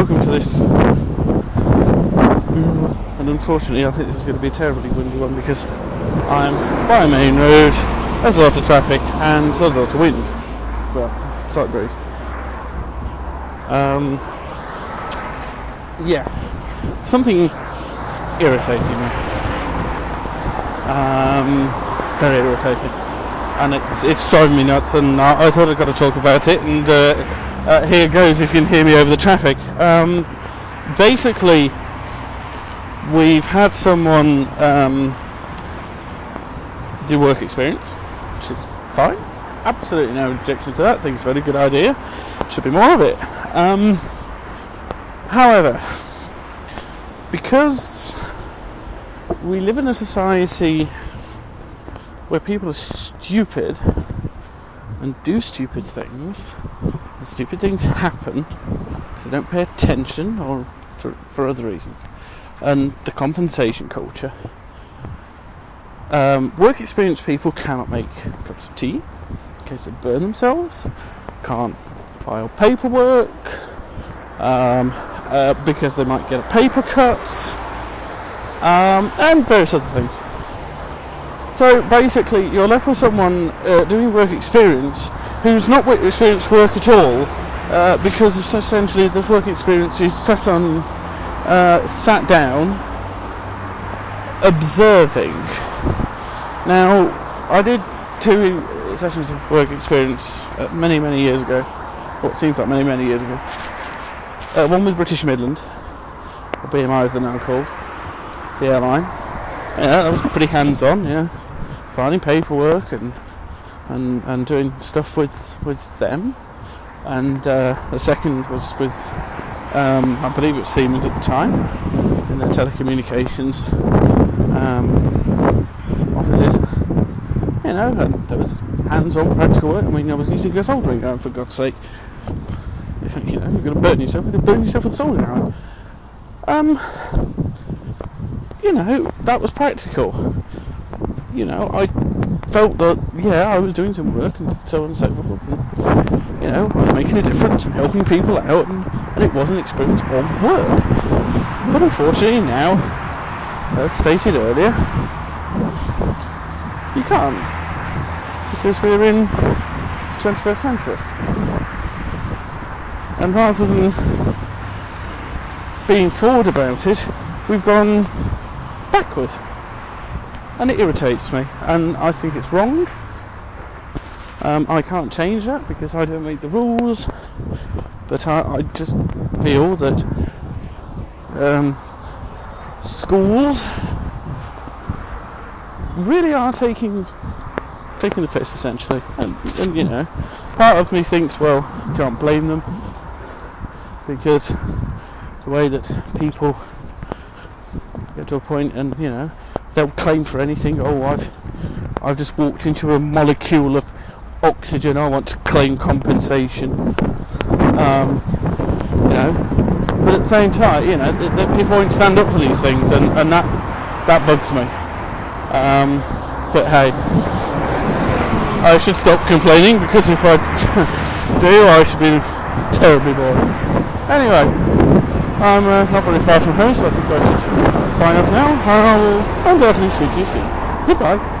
welcome to this. And unfortunately, I think this is going to be a terribly windy one because I'm by a main road, there's a lot of traffic, and there's a lot of wind. Well, slight breeze. Yeah, something irritating me. Very irritating. And it's driving me nuts, and I thought I'd got to talk about it, and here goes, you can hear me over the traffic. Basically, we've had someone do work experience, which is fine, absolutely no objection to that. I think it's a very good idea, should be more of it. However, because we live in a society where people are stupid and do stupid things, and stupid things happen because they don't pay attention or for other reasons, and the compensation culture, work experience people cannot make cups of tea in case they burn themselves, can't file paperwork because they might get a paper cut, and various other things. So basically, you're left with someone doing work experience who's not work experience work at all, because essentially this work experience is sat down, observing. Now, I did 2 sessions of work experience many years ago. What seems like many years ago. One with British Midland, or BMI as they're now called, the airline. Yeah, that was pretty hands-on. Yeah. Filing paperwork and doing stuff with them, and the second was with I believe it was Siemens at the time in their telecommunications offices. You know, and there was hands-on practical work. I mean, I was using a soldering iron, for God's sake. You know, you're going to burn yourself. You're going to burn yourself with a soldering iron. You know, that was practical. You know, I felt that, yeah, I was doing some work and so on and so forth, and, you know, I was making a difference and helping people out, and it was an experience of work. But unfortunately now, as stated earlier, you can't, because we're in the 21st century. And rather than being forward about it, we've gone backward. And it irritates me, and I think it's wrong. I can't change that because I don't make the rules, but I just feel that schools really are taking the piss, essentially. And you know, part of me thinks, well, you can't blame them, because the way that people get to a point, and you know, they'll claim for anything. Oh, I've just walked into a molecule of oxygen, I want to claim compensation. You know, but at the same time, you know, people won't stand up for these things, and that bugs me. But hey, I should stop complaining, because if I do, I should be terribly bored. Anyway, I'm not very far from home, so I think I should sign off now. I will undoubtedly speak to you soon. Goodbye.